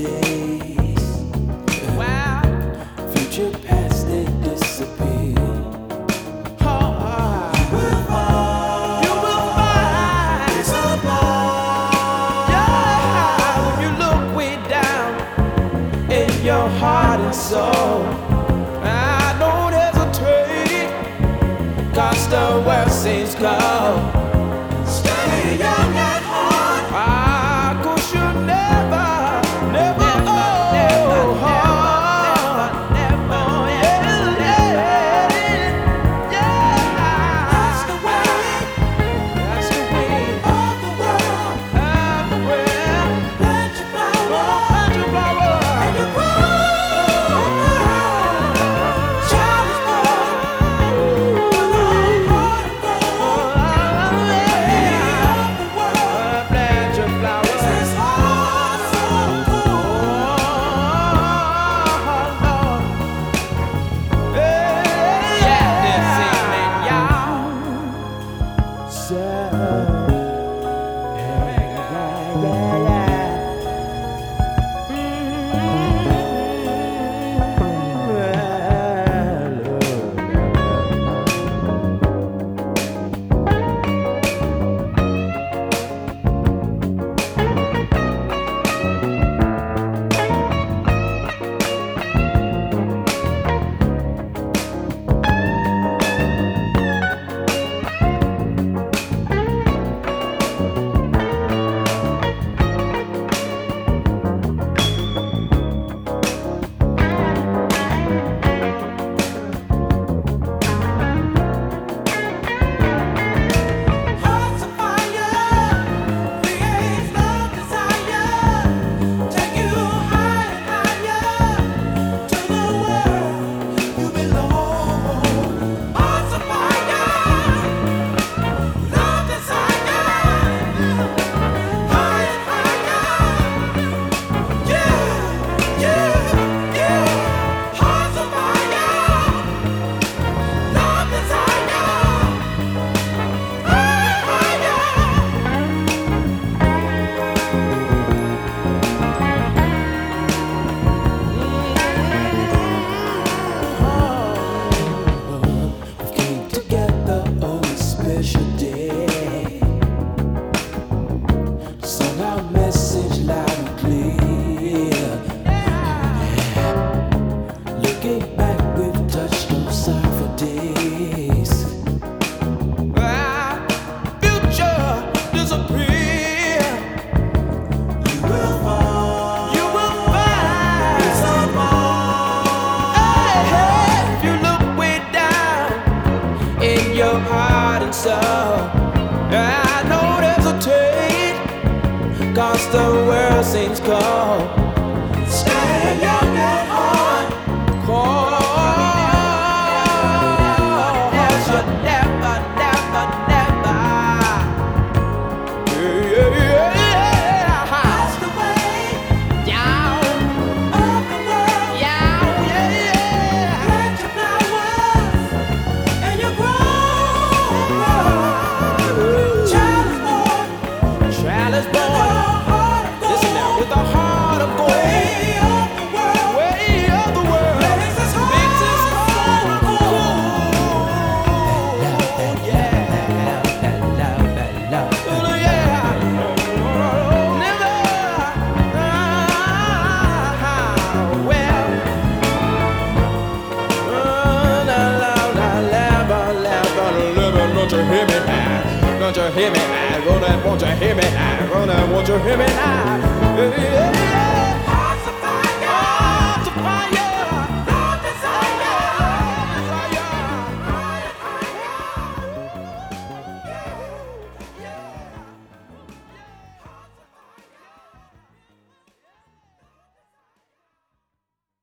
days. Wow. Future past they disappear. You will find it's a more. Yeah, when you look way down in your heart and soul, I don't hesitate, 'cause the world seems cold. Stay young at heart. Cause you're never, never old. That's the way of the world. Plant your flower, and you grow. Child is born with a heart of gold. Way of the world. Plant your flower. This heart so cold. Yeah, this evening, y'all. So, hearts of fire, creates love, desire, take you higher and higher to the world you belong. Hearts of fire, love, desire, higher and higher. Yeah, yeah, yeah. Hearts of fire, love, desire. We came together on a special day, sung our message loud and clear. Looking back, we've touched no sorrowful days. Future disappear. You will find it's a more. If you look way down in your heart and soul, I don't hesitate, 'cause the world seems cold. Stay young at heart. Cause you never, never, never. That's the way down of the world. Plant your flowers and you grow. Child is born. Child is born. Listen now, with a heart of gold. Way of the world. Way of the world. Makes us whole. Yeah. Oh, yeah. Never. Well. Don't you hear me now? Don't you hear me now? Won't you hear me now? Won't you hear me now? Yeah.